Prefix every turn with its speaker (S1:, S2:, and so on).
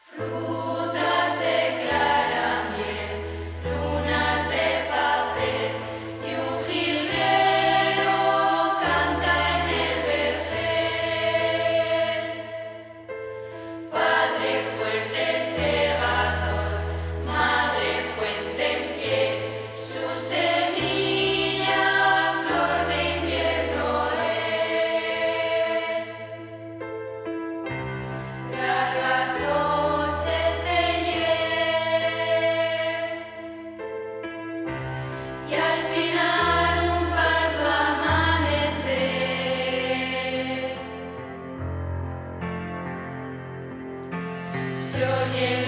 S1: Frutas de clara miel, lunas de papel y un jilguero canta en el vergel. Padre fuerte segador, madre fuente en pie, su semilla flor de invierno es. Largas noches de hiel y al final un pardo amanecer. Se oyen